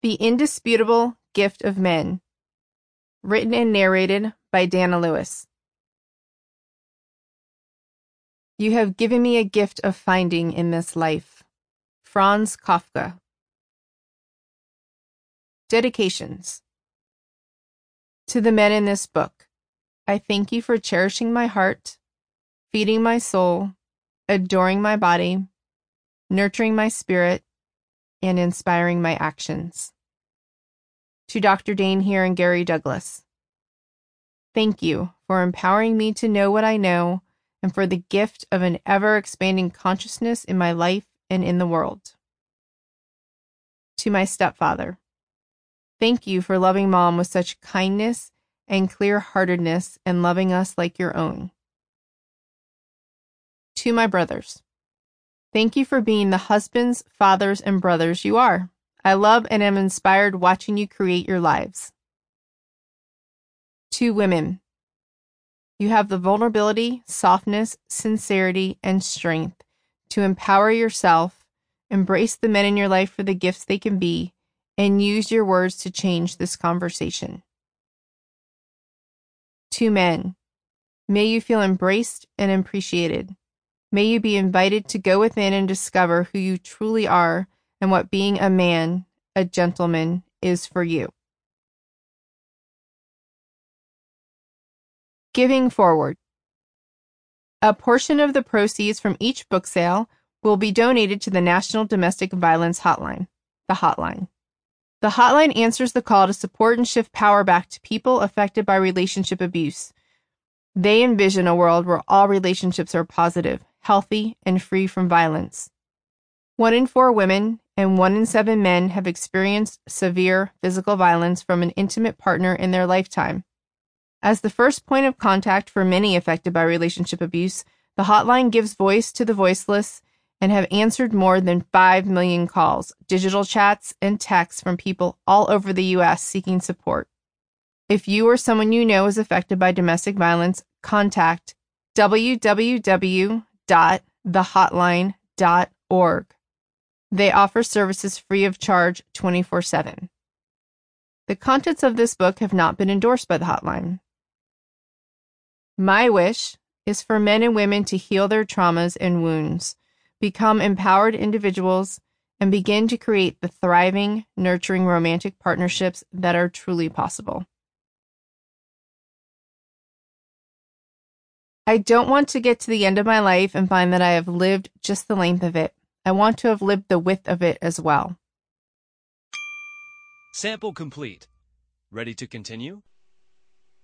The Indisputable Gift of Men. Written and narrated by Dana Lewis. You have given me a gift of finding in this life. Franz Kafka. Dedications. To the men in this book, I thank you for cherishing my heart, feeding my soul, adoring my body, nurturing my spirit, and inspiring my actions. To Dr. Dane Heer and Gary Douglas, thank you for empowering me to know what I know and for the gift of an ever-expanding consciousness in my life and in the world. To my stepfather, thank you for loving Mom with such kindness and clear-heartedness and loving us like your own. To my brothers, thank you for being the husbands, fathers, and brothers you are. I love and am inspired watching you create your lives. To women, you have the vulnerability, softness, sincerity, and strength to empower yourself, embrace the men in your life for the gifts they can be, and use your words to change this conversation. To men, may you feel embraced and appreciated. May you be invited to go within and discover who you truly are and what being a man, a gentleman, is for you. Giving forward. A portion of the proceeds from each book sale will be donated to the National Domestic Violence Hotline, the Hotline. The Hotline answers the call to support and shift power back to people affected by relationship abuse. They envision a world where all relationships are positive, healthy, and free from violence. 1 in 4 women and 1 in 7 men have experienced severe physical violence from an intimate partner in their lifetime. As the first point of contact for many affected by relationship abuse, the hotline gives voice to the voiceless and have answered more than 5 million calls, digital chats, and texts from people all over the U.S. seeking support. If you or someone you know is affected by domestic violence, contact www.thehotline.org. They offer services free of charge 24/7. The contents of this book have not been endorsed by the hotline. My wish is for men and women to heal their traumas and wounds, become empowered individuals, and begin to create the thriving, nurturing romantic partnerships that are truly possible. I don't want to get to the end of my life and find that I have lived just the length of it. I want to have lived the width of it as well. Sample complete. Ready to continue?